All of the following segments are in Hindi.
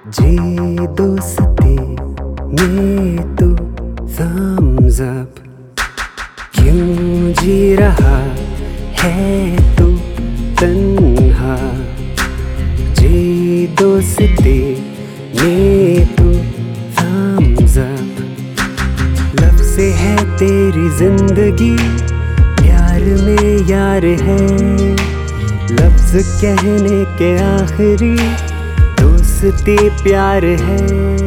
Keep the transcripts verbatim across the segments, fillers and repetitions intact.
जी दोस्ती में तू thumbs up, क्यों जी रहा है तू तन्हा। जी दोस्ती में तू thumbs up, लब से है तेरी जिंदगी, प्यार में यार है, लफ्ज कहने के आखिरी दोस्ती प्यार है।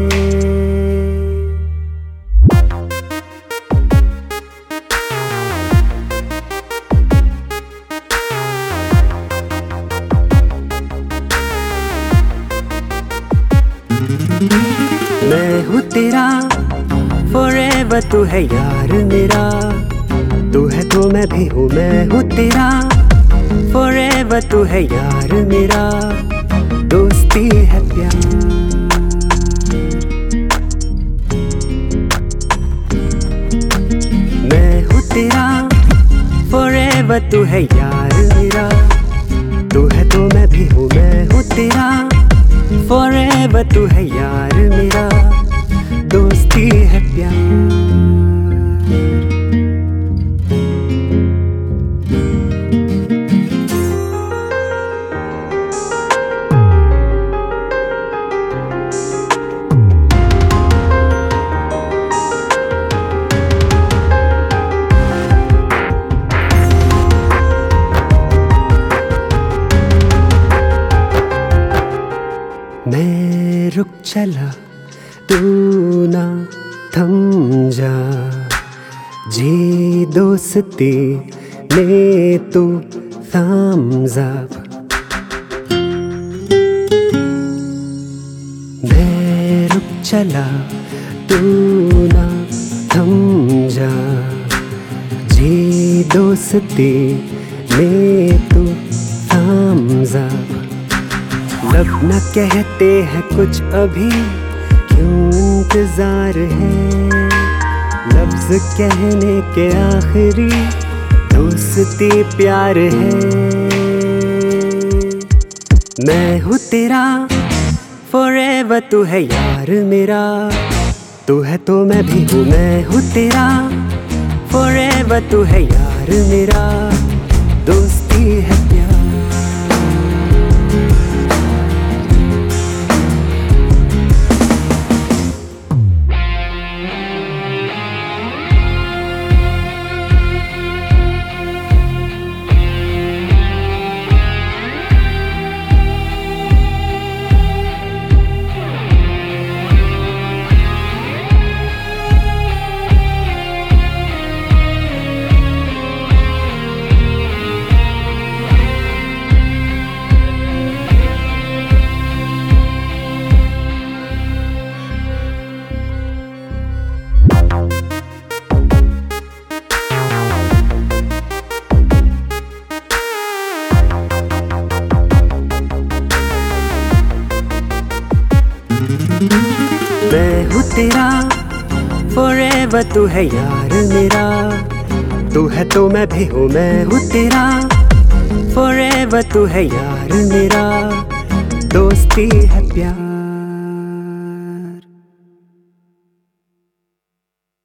मैं हूँ तेरा forever, तू है यार मेरा, तू है तो मैं भी हूँ। मैं हूँ तेरा forever, तू है यार मेरा, दोस्ती है प्यार। मैं हूँ तेरा forever, तू है यार मेरा, तू है तो मैं भी हूँ। मैं हूँ तेरा forever, तू है यार मेरा, दोस्ती है प्यार। मैं रुक चला, तू ना थम जा, जी दोस्ती में तू thumbs up। मैं रुक चला, तू ना थम जा, जी दोस्ती में तू thumbs up। लब न कहते हैं कुछ अभी, क्यों इंतजार है, लफ्ज कहने के आखिरी दोस्ती प्यार है। मैं हूँ तेरा forever, तू है यार मेरा, तू है तो मैं भी हूँ। मैं हूँ तेरा forever, तू है यार मेरा, दोस्ती है प्यार। मैं हूँ तेरा forever, तू है यार मेरा, तू है तो मैं भी हूँ। मैं हूँ तेरा forever, तू है यार मेरा, दोस्ती है प्यार।